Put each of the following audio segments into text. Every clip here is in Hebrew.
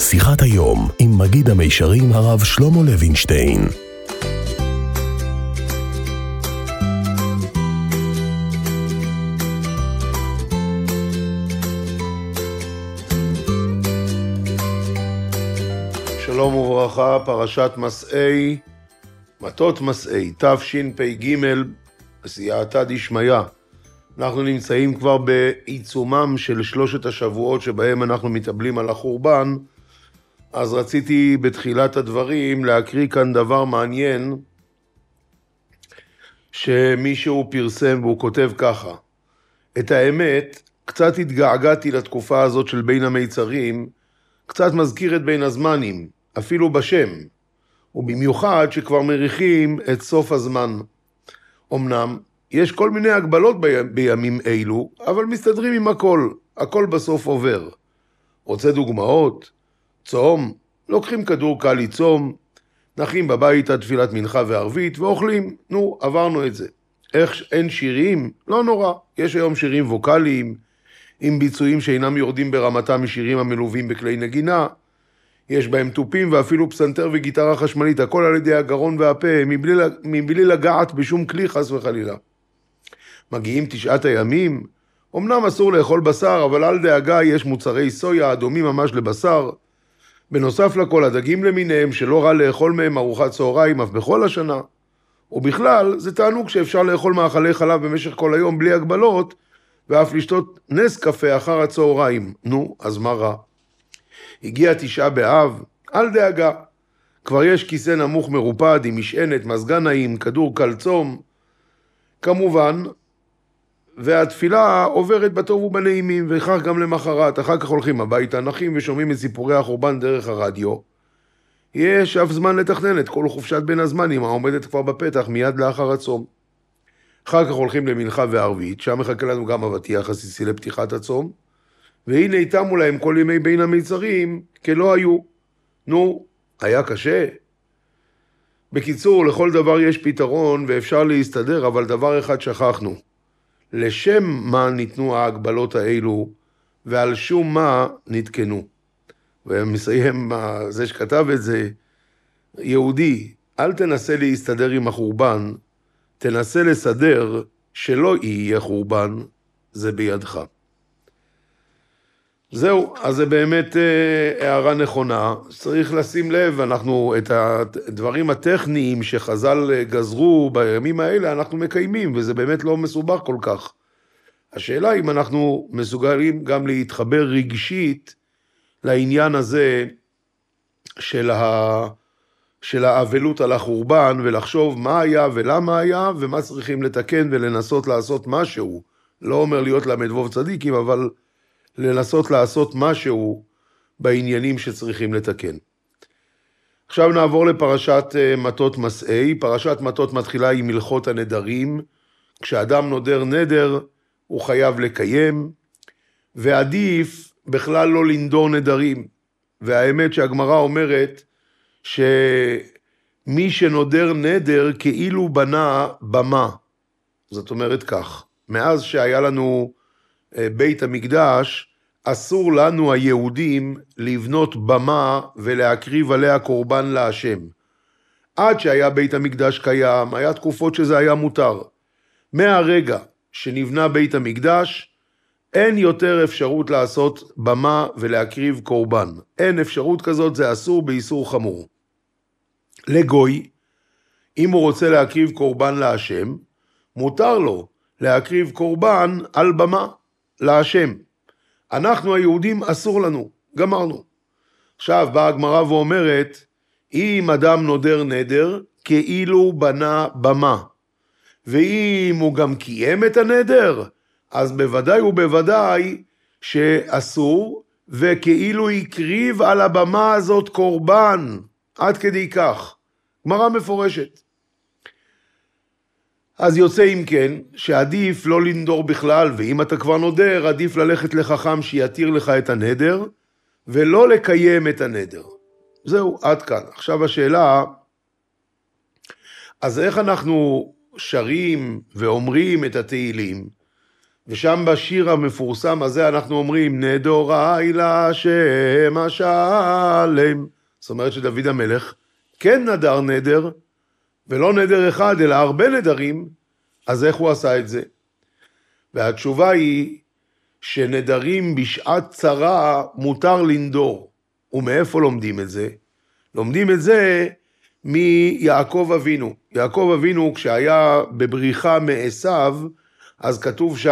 שיחת היום עם מגיד המישרים הרב שלמה לוינשטיין. שלום וברכה, פרשת מסעי, מטות מסעי, תשפ"ג, סייעתא דשמיא. אנחנו נמצאים כבר בעיצומם של 3 השבועות שבהם אנחנו מתאבלים על החורבן, אז רציתי בתחילת הדברים להקריא כאן דבר מעניין שמישהו פרסם והוא כותב ככה: את האמת, קצת התגעגעתי לתקופה הזאת של בין המיצרים, קצת מזכיר את בין הזמנים, אפילו בשם, ובמיוחד שכבר מריחים את סוף הזמן. אמנם יש כל מיני הגבלות בימים אלו, אבל מסתדרים עם הכל בסוף עובר. רוצה דוגמאות? צום, לוקחים כדור קל לצום, נחים בבית עד תפילת מנחה וערבית ואוכלים, עברנו את זה. איך אין שירים? לא נורא, יש היום שירים ווקליים, עם ביצועים שאינם יורדים ברמתם משירים המלווים בכלי נגינה, יש בהם טופים ואפילו פסנתר וגיטרה חשמלית, הכל על ידי הגרון והפה, מבלי לגעת בשום כלי חס וחלילה. מגיעים 9 הימים, אמנם אסור לאכול בשר, אבל אל דאגה, יש מוצרי סויה אדומים ממש לבשר. בנוסף לכל, הדגים למיניהם שלא רע לאכול מהם ארוחת צהריים אף בכל השנה. ובכלל, זה תענוג שאפשר לאכול מאכלי חלב במשך כל היום בלי הגבלות, ואף לשתות נס קפה אחר הצהריים. אז מה רע? הגיע 9 באב, אל דאגה. כבר יש כיסא נמוך מרופד עם משענת, מזגן נעים, כדור קל צום. כמובן, והתפילה עוברת בטוב ובנעימים, וכך גם למחרת. אחר כך הולכים הביתה, נחים ושומעים את סיפורי החורבן דרך הרדיו. יש אף זמן לתכנן את כל חופשת בין הזמנים העומדת כבר בפתח מיד לאחר הצום. אחר כך הולכים למנחה וערבית, שם מחכה לנו גם אבטיח הסיסי לפתיחת הצום, והנה איתמו להם כל ימי בין המיצרים כלא היו. היה קשה. בקיצור, לכל דבר יש פתרון ואפשר להסתדר, אבל דבר אחד שכחנו. לשם מה ניתנו ההגבלות האלו, ועל שום מה נתקנו. ומסיים זה שכתב את זה, יהודי, אל תנסה להסתדר עם החורבן, תנסה לסדר שלא יהיה חורבן, זה בידך. זהו, אז זה באמת הערה נכונה, צריך לשים לב, אנחנו את הדברים הטכניים שחז"ל גזרו בימים האלה, אנחנו מקיימים, וזה באמת לא מסובך כל כך. השאלה אם אנחנו מסוגלים גם להתחבר רגשית לעניין הזה של האבלות על החורבן, ולחשוב מה היה ולמה היה, ומה צריכים לתקן ולנסות לעשות משהו. לא אומר להיות למד צדיקים, אבל לנסות לעשות משהו בעניינים שצריכים לתקן. עכשיו נעבור לפרשת מטות מסעי. פרשת מטות מתחילה עם הלכות הנדרים. כשאדם נודר נדר, הוא חייב לקיים, ועדיף בכלל לא לנדור נדרים. והאמת שהגמרא אומרת שמי שנודר נדר כאילו בנה במה. זאת אומרת כך, מאז שהיה לנו בית המקדש, אסור לנו היהודים לבנות במה ולהקריב עליה קורבן להשם. עד שהיה בית המקדש קיים, היה תקופות שזה היה מותר. מהרגע שנבנה בית המקדש, אין יותר אפשרות לעשות במה ולהקריב קורבן. אין אפשרות כזאת, זה אסור באיסור חמור. לגוי, אם הוא רוצה להקריב קורבן להשם, מותר לו להקריב קורבן על במה להשם. אנחנו היהודים אסור לנו, גמרנו. עכשיו באה הגמרא ואומרת, אם אדם נודר נדר, כאילו בנה במה. ואם הוא גם קיים את הנדר, אז בוודאי ובוודאי שאסור, וכאילו יקריב על הבמה הזאת קורבן, עד כדי כך. גמרא מפורשת. אז יוצא אם כן, שעדיף לא לנדור בכלל, ואם אתה כבר נודר, עדיף ללכת לחכם שיתיר לך את הנדר, ולא לקיים את הנדר. זהו, עד כאן. עכשיו השאלה, אז איך אנחנו שרים ואומרים את התהילים, ושם בשיר המפורסם הזה אנחנו אומרים, נדורי להשם השלם. זאת אומרת שדוד המלך כן נדר נדר, ולא נדר אחד, אלא הרבה נדרים, אז איך הוא עשה את זה? והתשובה היא שנדרים בשעת צרה מותר לנדור. ומאיפה לומדים את זה? לומדים את זה מיעקב אבינו. יעקב אבינו כשהיה בבריחה מעשיו, אז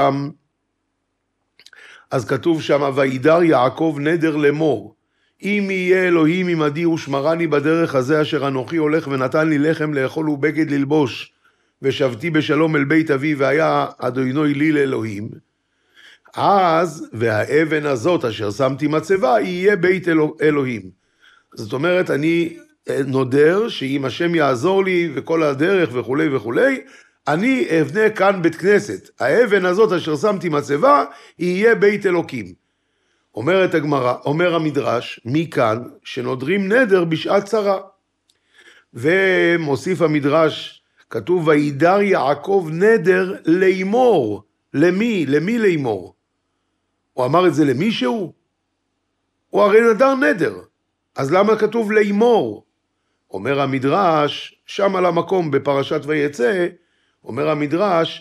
כתוב שם, וידר יעקב נדר לאמור, אם יהיה אלוהים עמדי ושמרני בדרך הזה אשר אנוכי הולך ונתן לי לחם לאכול ובגד ללבוש, ושבתי בשלום אל בית אבי והיה אדוני לי לאלוהים, אז והאבן הזאת אשר שמתי מצבה יהיה בית אלוהים. זאת אומרת, אני נודר שאם השם יעזור לי וכל הדרך וכולי וכולי, אני אבנה כאן בית כנסת. האבן הזאת אשר שמתי מצבה יהיה בית אלוקים. אומרת הגמרא, אומר המדרש, מכאן שנודרים נדר בשעת צרה. ומוסיף המדרש, כתוב וידר יעקב נדר לאמור. למי? למי לאמור? הוא אמר את זה למישהו? הוא הרי נדר נדר. אז למה כתוב לאמור? אומר המדרש, שם על המקום בפרשת ויצא, אומר המדרש,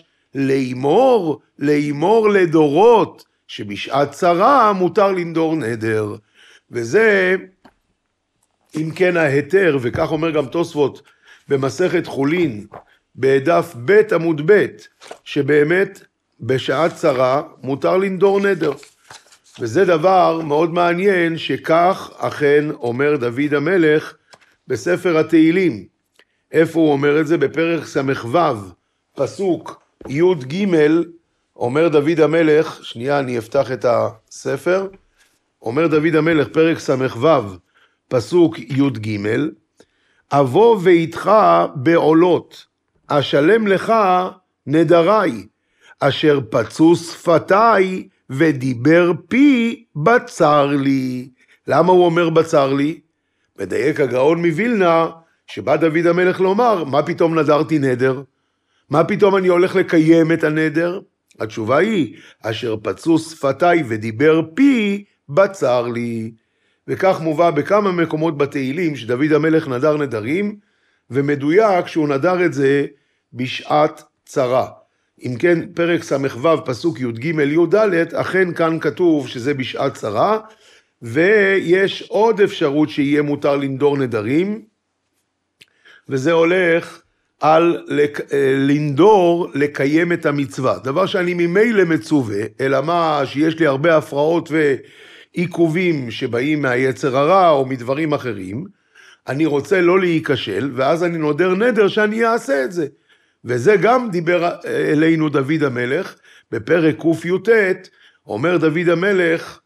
לאמור לדורות, שבשעת צרה מותר לנדור נדר. וזה, אם כן ההיתר, וכך אומר גם תוספות במסכת חולין, בדף ב' עמוד ב', שבאמת בשעת צרה מותר לנדור נדר. וזה דבר מאוד מעניין שכך אכן אומר דוד המלך בספר התהילים. איפה הוא אומר את זה? בפרק ס"ו, פסוק י' ג', אומר דוד המלך, שנייה אני אפתח את הספר, אומר דוד המלך פרק ס"ו, פסוק י' ג', אבוא ואיתך בעולות, אשלם לך נדרי, אשר פצו שפתיי ודיבר פי בצר לי. למה הוא אומר בצר לי? מדייק הגאון מווילנה, שבא דוד המלך לומר, מה פתאום נדרתי נדר? מה פתאום אני הולך לקיים את הנדר? התשובה היא, אשר פצו שפתיי ודיבר פי בצר לי. וכך מובא בכמה מקומות בתהילים שדוד המלך נדר נדרים, ומדויק שהוא נדר את זה בשעת צרה. אם כן, פרק ס"ו, פסוק י' ג' י' ד', אכן כאן כתוב שזה בשעת צרה, ויש עוד אפשרות שיהיה מותר לנדור נדרים, וזה הולך על לנדור לקיים את המצווה. דבר שאני ממילא מצווה, אלא מה שיש לי הרבה הפרעות ועיכובים שבאים מהיצר הרע או מדברים אחרים, אני רוצה לא להיכשל, ואז אני נודר נדר שאני אעשה את זה. וזה גם דיבר אלינו דוד המלך, בפרק קי"ט, אומר דוד המלך,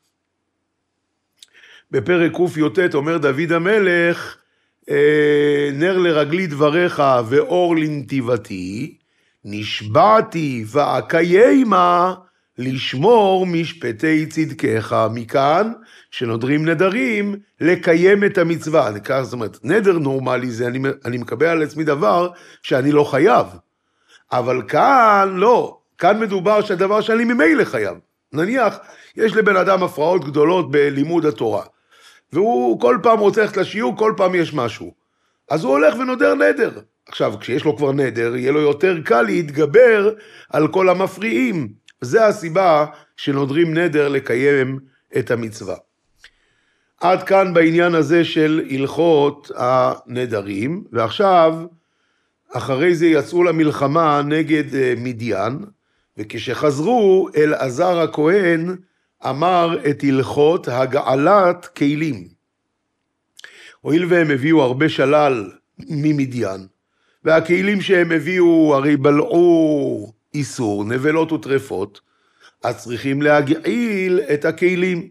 בפרק קי"ט אומר דוד המלך, נר לרגלי דבריך ואור לנתיבתי, נשבעתי ואקיימה לשמור משפטי צדקך. מכאן שנודרים נדרים לקיים את המצווה. זאת אומרת, נדר נורמלי זה אני מקבל על עצמי דבר שאני לא חייב. אבל כאן לא, כאן מדובר שהדבר שאני ממילא חייב. נניח, יש לבן אדם הפרעות גדולות בלימוד התורה. והוא כל פעם רוצה ללכת לשיעור, כל פעם יש משהו. אז הוא הולך ונודר נדר. עכשיו, כשיש לו כבר נדר, יהיה לו יותר קל להתגבר על כל המפריעים. זה הסיבה שנודרים נדר לקיים את המצווה. עד כאן בעניין הזה של הלכות הנדרים, ועכשיו, אחרי זה יצאו למלחמה נגד מדיין, וכשחזרו אלעזר הכהן, אמר את הלכות הגעלת כלים. הואיל והם הביאו הרבה שלל ממדיין, והכלים שהם הביאו הרי בלעו איסור, נבלות וטרפות, אז צריכים להגעיל את הכלים.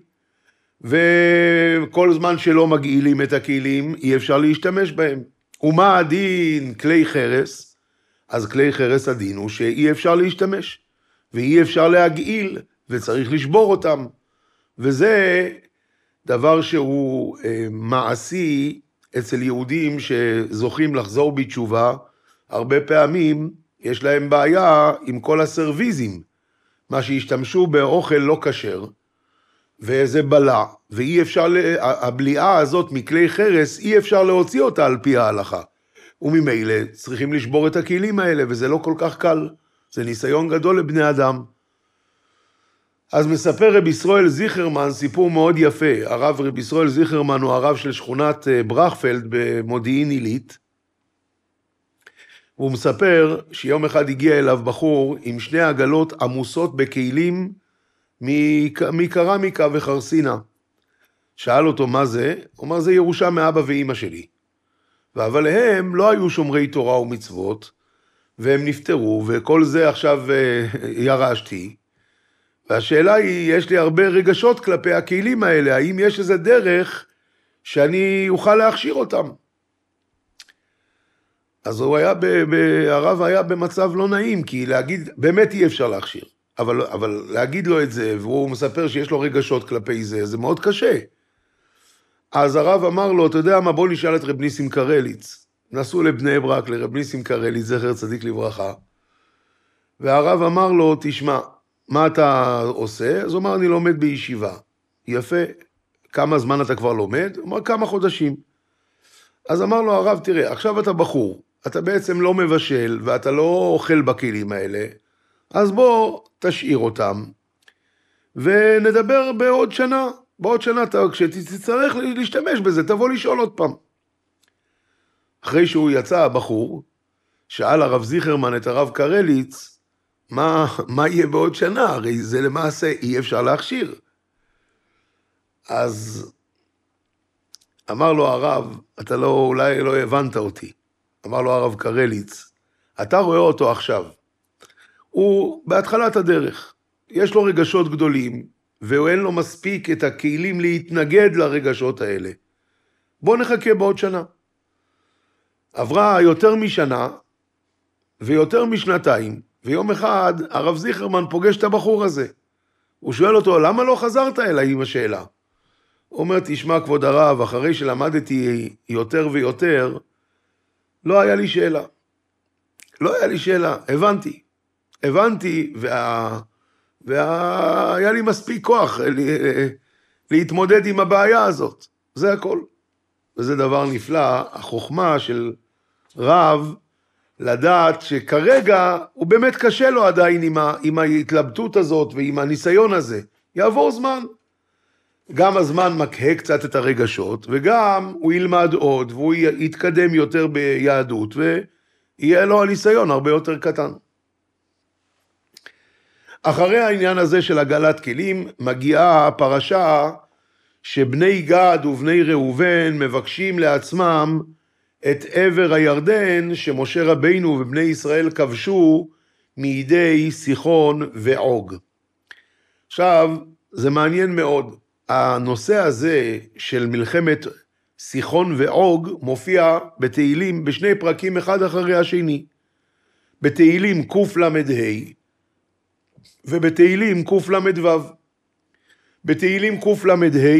וכל זמן שלא מגעילים את הכלים, אי אפשר להשתמש בהם. ומה הדין כלי חרס? אז כלי חרס הדין הוא שאי אפשר להשתמש, ואי אפשר להגעיל, וצריך לשבור אותם. וזה דבר שהוא מעשי אצל יהודים שזוכים לחזור בתשובה. הרבה פעמים יש להם בעיה עם כל הסרוויזים. מה שהשתמשו באוכל לא כשר, וזה בלע, ואי אפשר, הבליעה הזאת מכלי חרס, אי אפשר להוציא אותה על פי ההלכה. וממילא צריכים לשבור את הכלים האלה, וזה לא כל כך קל. זה ניסיון גדול לבני אדם. אז מספר רב ישראל זיכרמן סיפור מאוד יפה. הרב רב ישראל זיכרמן הוא הרב של שכונת ברכפלד במודיעין עילית. והוא מספר שיום אחד הגיע אליו בחור עם 2 עגלות עמוסות בכלים מקרמיקה וחרסינה. שאל אותו מה זה? הוא אמר, זה ירושה מאבא ואמא שלי. אבל הם לא היו שומרי תורה ומצוות, והם נפטרו, וכל זה עכשיו ירשתי. והשאלה היא, יש לי הרבה רגשות כלפי הכלים האלה, האם יש איזה דרך שאני אוכל להכשיר אותם? אז הרב היה במצב לא נעים, כי להגיד, באמת אי אפשר להכשיר. אבל להגיד לו את זה, והוא מספר שיש לו רגשות כלפי זה, זה מאוד קשה. אז הרב אמר לו, אתה יודע מה, בוא נשאל את רב ניסים קרליץ. נסעו לבני ברק לרב ניסים קרליץ, זכר צדיק לברכה. והרב אמר לו, תשמע, מה אתה עושה? אז הוא אמר, אני לומד בישיבה. יפה, כמה זמן אתה כבר לומד? הוא אמר, כמה חודשים. אז אמר לו הרב, תראה, עכשיו אתה בחור, אתה בעצם לא מבשל, ואתה לא אוכל בכלים האלה, אז בוא תשאיר אותם, ונדבר בעוד שנה. בעוד שנה, כשתצטרך להשתמש בזה, תבוא לשאול עוד פעם. אחרי שהוא יצא, הבחור, שאל הרב זיכרמן את הרב קרליץ, מה יהיה בעוד שנה? הרי זה למעשה אי אפשר להכשיר. אז אמר לו הרב, אתה אולי לא הבנת אותי. אמר לו הרב קרליץ, אתה רואה אותו עכשיו. הוא בהתחלת הדרך. יש לו רגשות גדולים, ואין לו מספיק את הכלים להתנגד לרגשות האלה. בוא נחכה בעוד שנה. עברה יותר משנה, ויותר משנתיים, ויום אחד הרב זיכרמן פוגש את הבחור הזה. הוא שואל אותו, למה לא חזרת אליי עם השאלה? הוא אומר, תשמע כבוד הרב, אחרי שלמדתי יותר ויותר, לא היה לי שאלה. לא היה לי שאלה, הבנתי, והיה לי מספיק כוח להתמודד עם הבעיה הזאת. זה הכל. וזה דבר נפלא, החוכמה של רב, לדעת שכרגע הוא באמת קשה לו עדיין עם ההתלבטות הזאת ועם הניסיון הזה. יעבור זמן. גם הזמן מקהה קצת את הרגשות, וגם הוא ילמד עוד, והוא יתקדם יותר ביהדות, ויהיה לו הניסיון הרבה יותר קטן. אחרי העניין הזה של הגלת כלים, מגיעה הפרשה שבני גד ובני ראובן מבקשים לעצמם את עבר הירדן שמשה רבינו ובני ישראל כבשו מידי סיחון ועוג. עכשיו, זה מעניין מאוד. הנושא הזה של מלחמת סיחון ועוג מופיע בתהילים בשני פרקים אחד אחרי השני. בתהילים קל"ה ובתהילים קל"ו. בתהילים קל"ה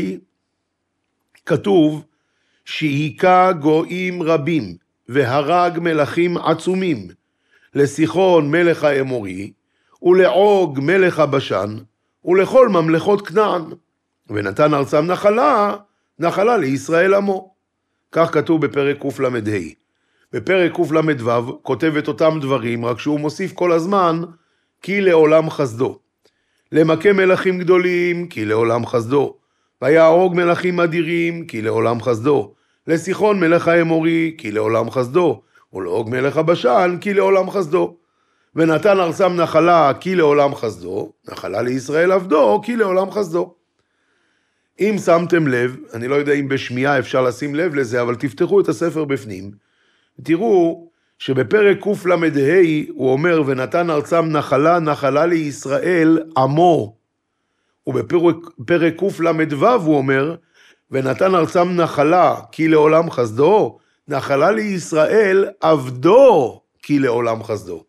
כתוב שהיכה גויים רבים והרג מלכים עצומים לסיחון מלך האמורי ולעוג מלך הבשן ולכל ממלכות כנען ונתן ארצם נחלה לישראל עמו. כך כתוב בפרק קל"ה. בפרק קל"ו כותב את אותם דברים, רק שהוא מוסיף כל הזמן כי לעולם חסדו. למכה מלכים גדולים כי לעולם חסדו. ויהרוג מלכים אדירים כי לעולם חסדו. לסיחון מלך האמורי כי לעולם חסדו. ולעוג מלך הבשן כי לעולם חסדו. ונתן ארצם נחלה כי לעולם חסדו. נחלה לישראל עבדו כי לעולם חסדו. אם שמתם לב, אני לא יודע אם בשמיעה אפשר לשים לב לזה, אבל תפתחו את הספר בפנים. תראו שבפרק קל"ה הוא אומר, ונתן ארצם נחלה לישראל עמו. ובפרק קל"ו הוא אומר, ונתן ארצם נחלה כי לעולם חסדו, נחלה לישראל עבדו כי לעולם חסדו.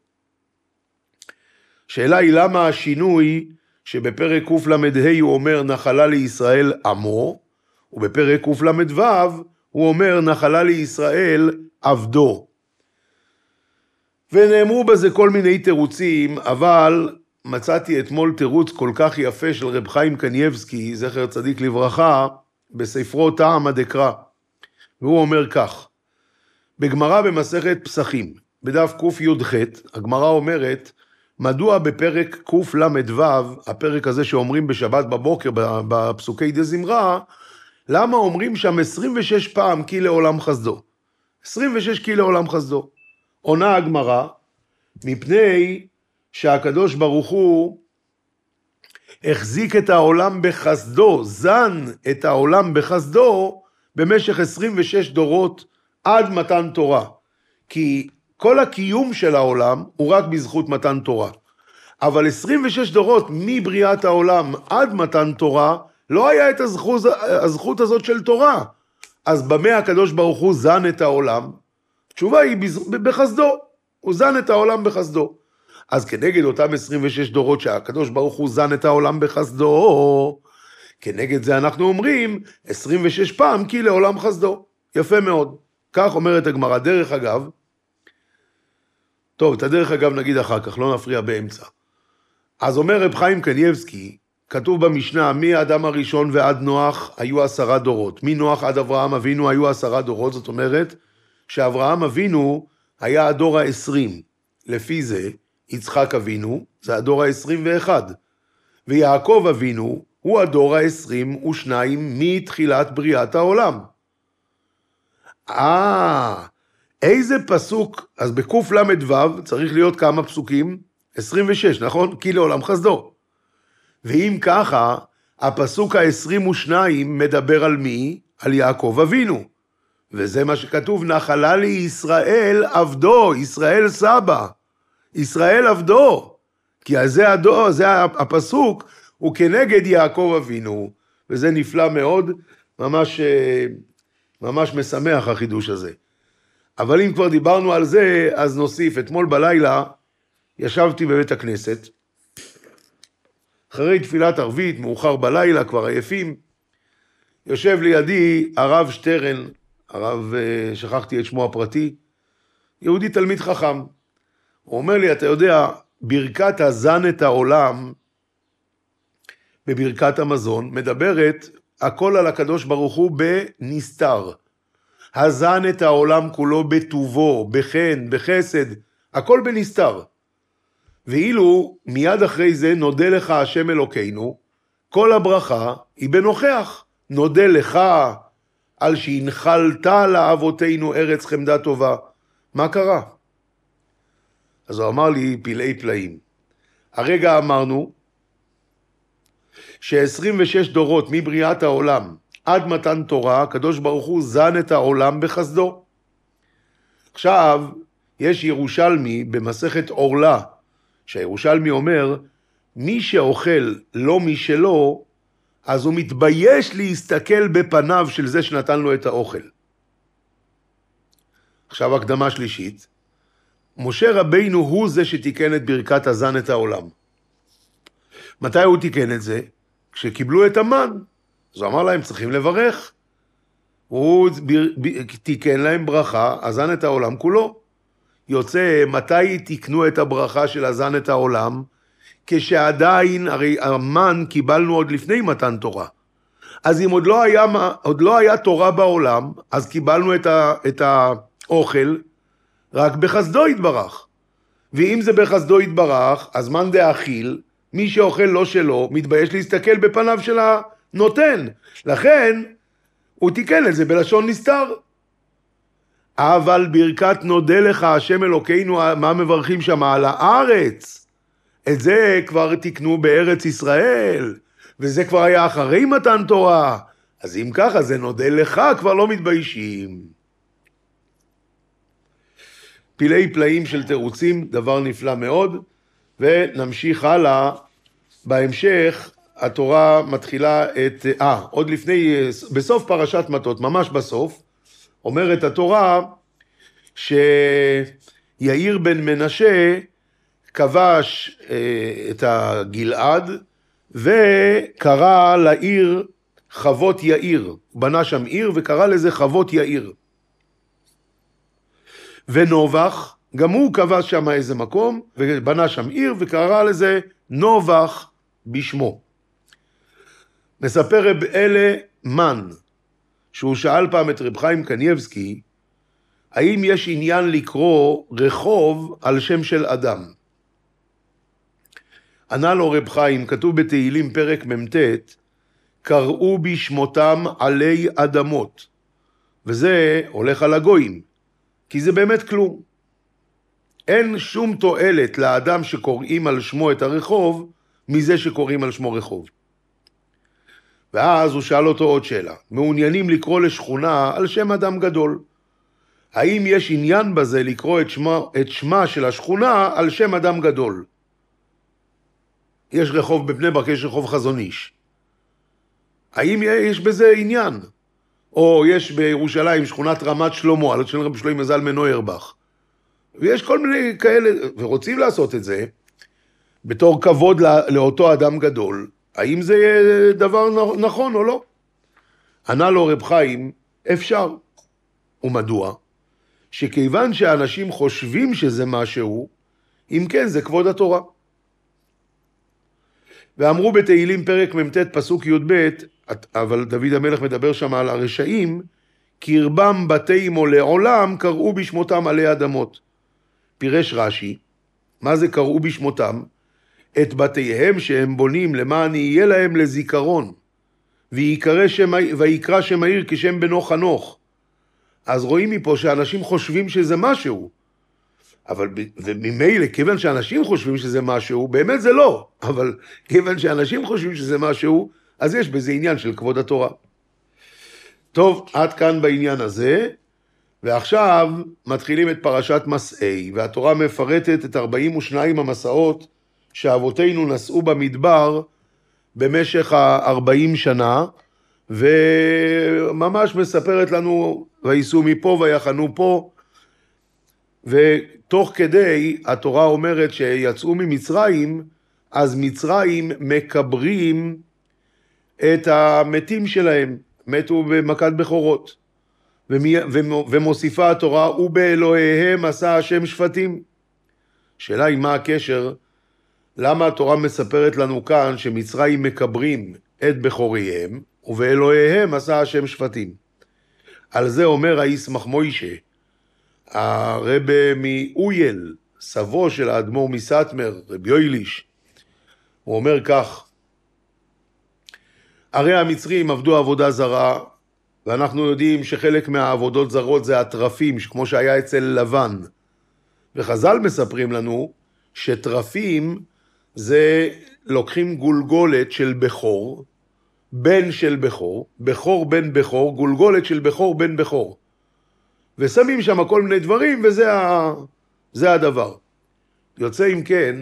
שאלה היא למה השינוי שבפרק קל"ה הוא אומר נחלה לישראל עמו, ובפרק קל"ו הוא אומר נחלה לישראל עבדו. ונאמרו בזה כל מיני תירוצים, אבל מצאתי אתמול תירוץ כל כך יפה של רב חיים קניבסקי, זכר צדיק לברכה, בספרו טעם הדקרא. והוא אומר כך, בגמרא במסכת פסחים, בדף קי"ח, הגמרא אומרת, מדוע בפרק קל"ו, הפרק הזה שאומרים בשבת בבוקר, בפסוקי דזמרה, למה אומרים שם 26 פעם כי לעולם חסדו? 26 כי לעולם חסדו. עונה הגמרא, מפני שהקדוש ברוך הוא החזיק את העולם בחסדו, זן את העולם בחסדו, במשך 26 דורות עד מתן תורה. כי כל הקיום של העולם הוא רק בזכות מתן תורה. אבל 26 דורות מבריאת העולם עד מתן תורה, לא היה את הזכות הזאת של תורה. אז במה הקדוש ברוך הוא זן את העולם? התשובה היא בחסדו, הוא זן את העולם בחסדו. אז כנגד אותם 26 דורות שהקדוש ברוך הוא זן את העולם בחסדו, כנגד זה אנחנו אומרים 26 פעם כי לעולם חסדו. יפה מאוד. כך אומרת הגמרא. דרך אגב, טוב, את הדרך אגב נגיד אחר כך, לא נפריע באמצע. אז אומר רב חיים קניבסקי, כתוב במשנה, מהאדם הראשון ועד נוח היו 10 דורות. מנוח עד אברהם אבינו היו 10 דורות, זאת אומרת שאברהם אבינו היה הדור ה-20. לפי זה, יצחק אבינו זה הדור ה-21. ויעקב אבינו הוא הדור ה-22 מתחילת בריאת העולם. איזה פסוק, אז בקל"ו צריך להיות כמה פסוקים? 26, נכון? כי לעולם חסדו. ואם ככה, הפסוק ה-22 מדבר על מי? על יעקב אבינו. וזה מה שכתוב, נחלה לי ישראל עבדו, ישראל סבא, ישראל עבדו. כי זה הפסוק, הוא כנגד יעקב אבינו, וזה נפלא מאוד, ממש משמח החידוש הזה. אבל אם כבר דיברנו על זה, אז נוסיף, אתמול בלילה ישבתי בבית הכנסת, אחרי תפילת ערבית, מאוחר בלילה, כבר עייפים, יושב לידי הרב שטרן, הרב, שכחתי את שמו הפרטי, יהודי תלמיד חכם. הוא אומר לי, אתה יודע, ברכת הזן את העולם, בברכת המזון, מדברת הכל על הקדוש ברוך הוא בנסתר. הזן את העולם כולו בטובו, בחן, בחסד, הכל בנסתר. ואילו מיד אחרי זה נודה לך השם אלוקינו, כל הברכה היא בנוכח. נודה לך על שהנחלת לאבותינו ארץ חמדה טובה. מה קרה? אז הוא אמר לי פלאי פלאים. הרגע אמרנו ש26 דורות מבריאת העולם עד מתן תורה, הקדוש ברוך הוא זן את העולם בחסדו. עכשיו, יש ירושלמי במסכת עורלה, שהירושלמי אומר, מי שאוכל לא משלו, אז הוא מתבייש להסתכל בפניו של זה שנתן לו את האוכל. עכשיו הקדמה שלישית, משה רבינו הוא זה שתיקן את ברכת הזן את העולם. מתי הוא תיקן את זה? כשקיבלו את המן. אז הוא אמר להם, צריכים לברך. הוא תיקן להם ברכה, הזן את העולם כולו. יוצא, מתי תיקנו את הברכה של הזן את העולם? כשעדיין, הרי המן קיבלנו עוד לפני מתן תורה. אז אם עוד לא היה תורה בעולם, אז קיבלנו את האוכל, רק בחסדו יתברך. ואם זה בחסדו יתברך, אז מן דאכיל, מי שאוכל לא שלו, מתבייש להסתכל בפניו של הנותן. לכן, הוא תיקן את זה בלשון נסתר. אבל ברכת נודה לך השם אלוקינו, מה מברכים שם? על הארץ. את זה כבר תקנו בארץ ישראל, וזה כבר היה אחרי מתן תורה. אז אם ככה, זה נודה לך, כבר לא מתביישים. פלאי פלאים של תירוצים, דבר נפלא מאוד, ונמשיך הלאה. בהמשך, התורה מתחילה עוד לפני, בסוף פרשת מטות, ממש בסוף, אומרת התורה שיאיר בן מנשה כבש את הגלעד וקרא לעיר חוות יאיר. בנה שם עיר וקרא לזה חוות יאיר. ונובח, גם הוא כבש שם איזה מקום ובנה שם עיר וקרא לזה נובח בשמו. מספר רב אלה מן, שהוא שאל פעם את רב חיים קניבסקי, האם יש עניין לקרוא רחוב על שם של אדם? ענה לו רב חיים, כתוב בתהילים פרק מ"ט, קראו בשמותם עלי אדמות, וזה הולך על הגויים, כי זה באמת כלום. אין שום תועלת לאדם שקוראים על שמו את הרחוב, מזה שקוראים על שמו רחוב. ואז הוא שאל אותו עוד שאלה, מעוניינים לקרוא לשכונה על שם אדם גדול. האם יש עניין בזה לקרוא את שמה של השכונה על שם אדם גדול? יש רחוב בבני ברק, יש רחוב חזון איש. האם יש בזה עניין? או יש בירושלים שכונת רמת שלמה, על שם רבי שלמה זלמן אוירבך. ויש כל מיני כאלה, ורוצים לעשות את זה, בתור כבוד לאותו אדם גדול. האם זה דבר נכון או לא? ענה לו רב חיים, אפשר. ומדוע? שכיוון שאנשים חושבים שזה משהו, אם כן זה כבוד התורה. ואמרו בתהילים פרק מ"ט פסוק י"ב, אבל דוד המלך מדבר שם על הרשעים, קרבם בתים או לעולם קראו בשמותם עלי אדמות. פירש רש"י, מה זה קראו בשמותם? את בתיהם שהם בונים למען יהיה להם לזיכרון, ויקרא שם העיר כשם בנו חנוך. אז רואים מפה שאנשים חושבים שזה משהו, אבל וממילא כיוון שאנשים חושבים שזה משהו, באמת זה לא, אבל כיוון שאנשים חושבים שזה משהו, אז יש בזה עניין של כבוד התורה. טוב, עד כאן בעניין הזה, ועכשיו מתחילים את פרשת מסעי, והתורה מפרטת את 42 המסעות שאבותינו נסעו במדבר במשך 40 שנה, וממש מספרת לנו, וייסעו מפה ויחנו פה, ותוך כדי התורה אומרת שיצאו ממצרים, אז מצרים מקברים את המתים שלהם, מתו במכת בכורות, ומוסיפה התורה, ובאלוהיהם עשה השם שפטים. שאלה היא מה הקשר, למה התורה מספרת לנו כאן שמצרים מקברים את בכוריהם, ובאלוהיהם עשה השם שפטים. על זה אומר הישמח מוישה, הרב מאויל, סבו של האדמו"ר מסאטמר, רב יויליש, הוא אומר כך, הרי המצרים עבדו עבודה זרה, ואנחנו יודעים שחלק מהעבודות זרות זה הטרפים, כמו שהיה אצל לבן. וחז"ל מספרים לנו שטרפים זה לוקחים גולגולת של בכור, בן של בכור, בכור בן בכור, גולגולת של בכור בן בכור. ושמים שם כל מיני דברים, וזה הדבר. יוצא אם כן,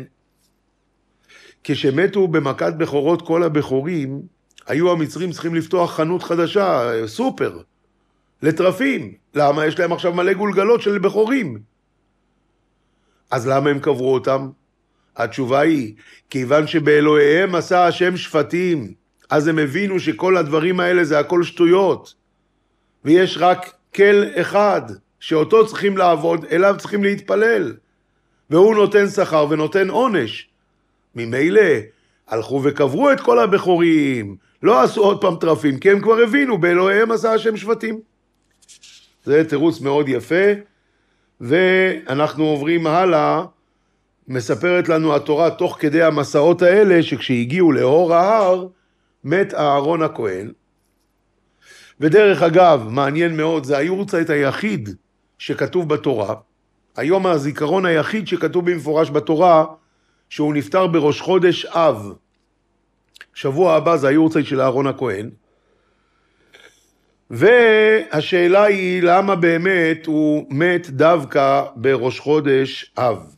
כשמתו במכת בכורות כל הבכורים, היו המצרים צריכים לפתוח חנות חדשה, סופר, לטרפים. למה? יש להם עכשיו מלא גולגלות של בכורים. אז למה הם קברו אותם? התשובה היא, כיוון שבאלוהיהם עשה השם שפטים, אז הם הבינו שכל הדברים האלה זה הכל שטויות, ויש רק כל אחד שאותו צריכים לעבוד, אליו צריכים להתפלל, והוא נותן שכר ונותן עונש. ממילא הלכו וקברו את כל הבכורים, לא עשו עוד פעם טרפים, כי הם כבר הבינו, באלוהיהם עשה השם שפטים. זה תירוץ מאוד יפה, ואנחנו עוברים הלאה, מספרת לנו התורה תוך כדי המסעות האלה, שכשהגיעו לאור ההר, מת אהרון הכהן. ודרך אגב, מעניין מאוד, זה היורצייט היחיד שכתוב בתורה, היום הזיכרון היחיד שכתוב במפורש בתורה, שהוא נפטר בראש חודש אב. שבוע הבא זה היורצייט של אהרון הכהן. והשאלה היא למה באמת הוא מת דווקא בראש חודש אב.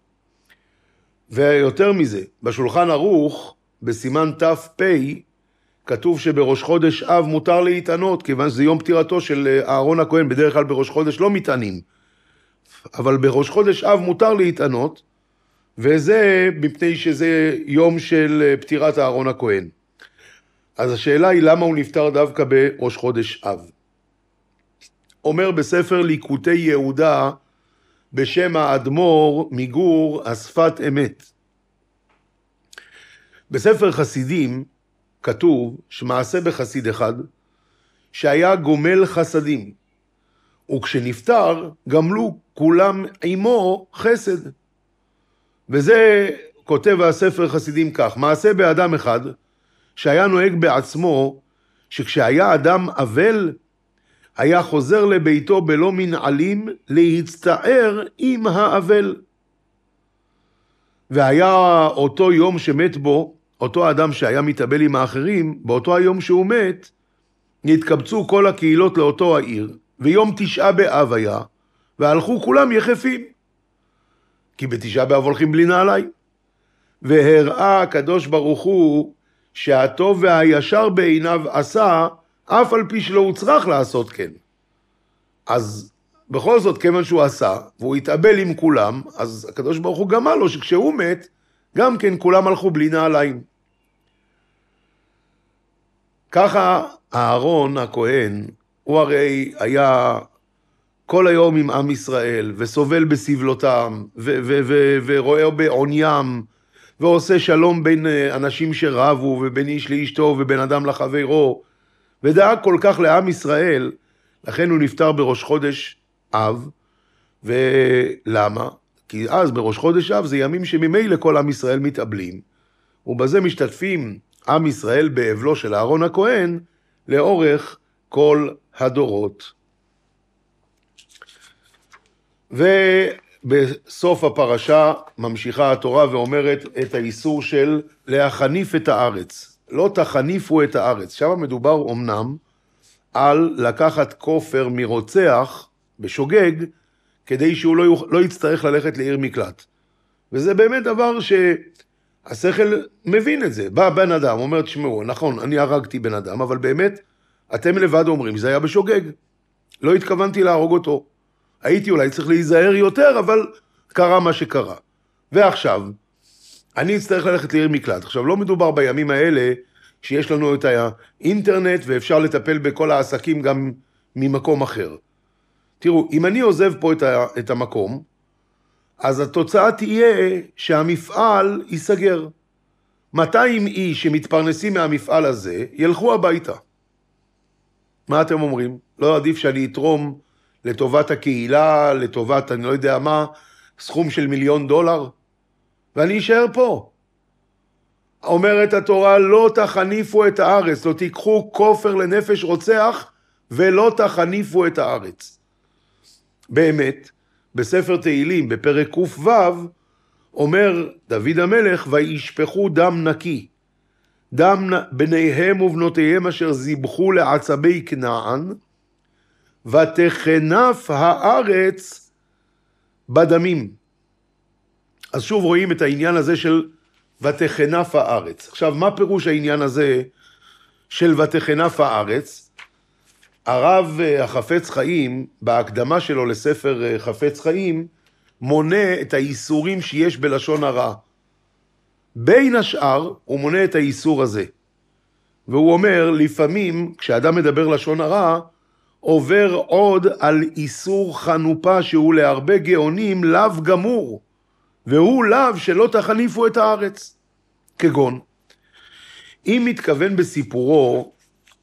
ויותר מזה, בשולחן ערוך, בסימן ת"פ, כתוב שבראש חודש אב מותר להתענות, כיוון שזה יום פטירתו של אהרון הכהן, בדרך כלל בראש חודש לא מתענים, אבל בראש חודש אב מותר להתענות, וזה מפני שזה יום של פטירת אהרון הכהן. אז השאלה היא למה הוא נפטר דווקא בראש חודש אב. אומר בספר ליקוטי יהודה, בשם האדמו"ר מגור השפת אמת, בספר חסידים כתוב שמעשה בחסיד אחד שהיה גומל חסדים, וכשנפטר גמלו כולם עמו חסד. וזה כותב הספר חסידים כך: מעשה באדם אחד שהיה נוהג בעצמו שכשהיה אדם אבל היה חוזר לביתו בלא מנעלים להצטער עם האבל. והיה אותו יום שמת בו, אותו אדם שהיה מתאבל עם האחרים, באותו היום שהוא מת, נתקבצו כל הקהילות לאותו העיר, ויום 9 באב היה, והלכו כולם יחפים. כי ב9 באב הולכים בלי נעליים. והראה הקדוש ברוך הוא שהטוב והישר בעיניו עשה, אף על פי שלא הוא צריך לעשות כן. אז בכל זאת, כיוון שהוא עשה, והוא התאבל עם כולם, אז הקדוש ברוך הוא גמל לו שכשהוא מת, גם כן כולם הלכו בלי נעליים. ככה אהרון הכהן, הוא הרי היה כל היום עם עם ישראל, וסובל בסבלותם, ורואה בעוניים, ועושה שלום בין אנשים שרבו, ובין איש לאשתו, ובין אדם לחברו, ודאג כל כך לעם ישראל, לכן הוא נפטר בראש חודש אב. ולמה? כי אז בראש חודש אב זה ימים שממילא כל עם ישראל מתאבלים, ובזה משתתפים עם ישראל באבלו של אהרון הכהן לאורך כל הדורות. ובסוף הפרשה ממשיכה התורה ואומרת את האיסור של להחניף את הארץ. לא תחניפו את הארץ. שם מדובר אמנם על לקחת כופר מרוצח בשוגג, כדי שהוא לא יצטרך ללכת לעיר מקלט. וזה באמת דבר שהשכל מבין את זה. בא בן אדם, אומר, תשמעו, נכון, אני הרגתי בן אדם, אבל באמת, אתם לבד אומרים, זה היה בשוגג. לא התכוונתי להרוג אותו. הייתי אולי צריך להיזהר יותר, אבל קרה מה שקרה. ועכשיו, אני אצטרך ללכת לעיר מקלט. עכשיו, לא מדובר בימים האלה, שיש לנו את האינטרנט, ואפשר לטפל בכל העסקים גם ממקום אחר. תראו, אם אני עוזב פה את המקום, אז התוצאה תהיה שהמפעל ייסגר. 200 איש שמתפרנסים מהמפעל הזה, ילכו הביתה. מה אתם אומרים? לא עדיף שאני אתרום לטובת הקהילה, לטובת אני לא יודע מה, סכום של $1,000,000, ואני אשאר פה. אומרת התורה, לא תחניפו את הארץ, לא תיקחו כופר לנפש רוצח, ולא תחניפו את הארץ. באמת, בספר תהילים, בפרק ק"ו, אומר דוד המלך, וישפכו דם נקי, דם בניהם ובנותיהם אשר זיבחו לעצבי כנען, ותחנף הארץ בדמים. אז שוב רואים את העניין הזה של ותחנף הארץ. עכשיו, מה פירוש העניין הזה של ותחנף הארץ? הרב החפץ חיים, בהקדמה שלו לספר חפץ חיים, מונה את האיסורים שיש בלשון הרע. בין השאר, הוא מונה את האיסור הזה. והוא אומר, לפעמים, כשאדם מדבר לשון הרע, עובר עוד על איסור חנופה שהוא להרבה גאונים לאו גמור, והוא לאו שלא תחניפו את הארץ. כגון, אם מתכוון בסיפורו,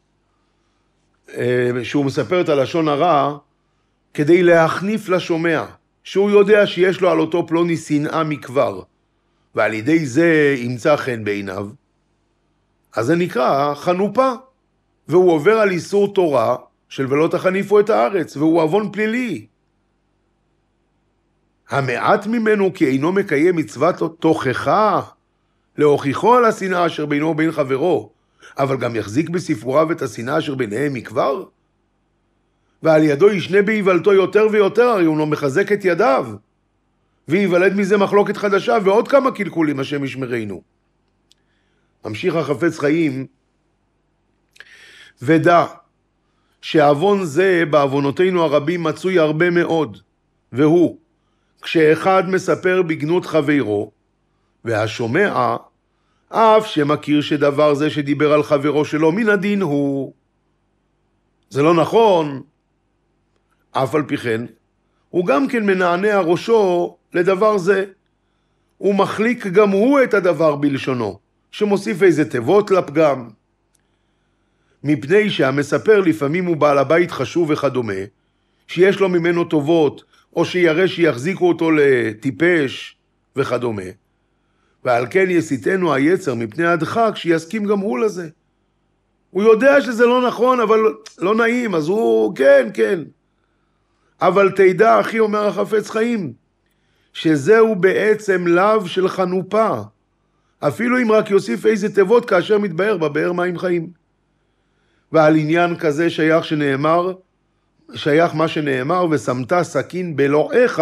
שהוא מספר את הלשון הרע, כדי להחניף לשומע, שהוא יודע שיש לו על אותו פלוני שנאה מכבר, ועל ידי זה ימצא חן בעיניו, אז זה נקרא חנופה, והוא עובר על איסור תורה של ולא תחניפו את הארץ, והוא עוון פלילי. המעט ממנו כי אינו מקיים מצוות תוכחה, להוכיחו על השנאה אשר בינו ובין חברו, אבל גם יחזיק בספרוריו את השנאה אשר ביניהם מכבר? ועל ידו ישנה בהיוולתו יותר ויותר, הרי הוא לא מחזק את ידיו, ויוולד מזה מחלוקת חדשה ועוד כמה קלקולים השם ישמרנו. ממשיך החפץ חיים, ודע שעוון זה בעוונותינו הרבים מצוי הרבה מאוד, והוא, כשאחד מספר בגנות חברו, והשומע, אף שמכיר שדבר זה שדיבר על חברו שלו מן הדין הוא. זה לא נכון, אף על פי כן, הוא גם כן מנענע ראשו לדבר זה. הוא מחליק גם הוא את הדבר בלשונו, שמוסיף איזה תיבות לפגם. מפני שהמספר לפעמים הוא בעל הבית חשוב וכדומה, שיש לו ממנו טובות, או שיראה שיחזיקו אותו לטיפש וכדומה. ועל כן יסיתנו היצר מפני הדחק שיסכים גם הוא לזה. הוא יודע שזה לא נכון, אבל לא נעים, אז הוא כן. אבל תדע, אחי, אומר החפץ חיים, שזהו בעצם לאו של חנופה, אפילו אם רק יוסיף איזה תיבות כאשר מתבאר בבאר מים חיים. ועל עניין כזה שייך מה שנאמר, ושמת סכין בלועך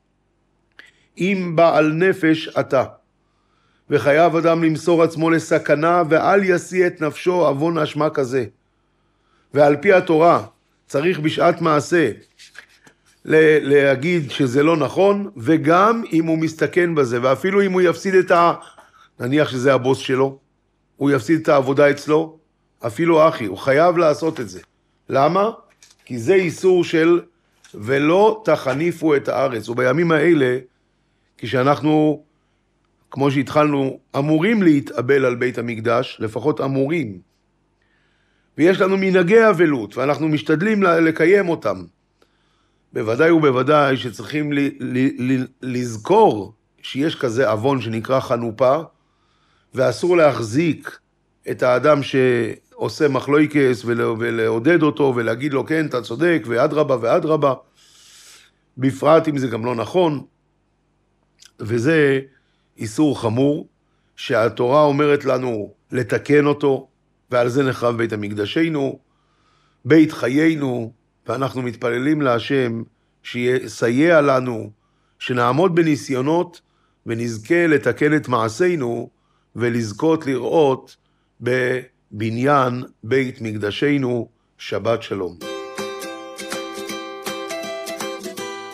אם בעל נפש אתה. וחייב אדם למסור עצמו לסכנה, ואל ישיא את נפשו אבון אשמה כזה. ועל פי התורה צריך בשעת מעשה להגיד שזה לא נכון, וגם אם הוא מסתכן בזה, ואפילו אם הוא יפסיד נניח שזה הבוס שלו, הוא יפסיד את העבודה אצלו, אפילו אחי, הוא חייב לעשות את זה. למה? כי זה איסור של ולא תחניפו את הארץ. ובימים האלה, כשאנחנו, כמו שהתחלנו, אמורים להתאבל על בית המקדש, לפחות אמורים, ויש לנו מנהגי אבלות, ואנחנו משתדלים לקיים אותם. בוודאי ובוודאי שצריכים לזכור שיש כזה אבון שנקרא חנופה, ואסור להחזיק את האדם שעושה מחלוקס ולעודד אותו ולהגיד לו כן, אתה צודק, ואדרבה, בפרט אם זה גם לא נכון. וזה איסור חמור שהתורה אומרת לנו לתקן אותו, ועל זה נחרב בית המקדשנו, בית חיינו, ואנחנו מתפללים להשם שיסייע לנו, שנעמוד בניסיונות ונזכה לתקן את מעשינו ולזכות לראות בבניין בית מקדשנו. שבת שלום.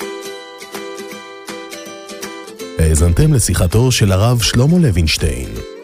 האזנתם לשיחתו של הרב שלמה לוינשטיין.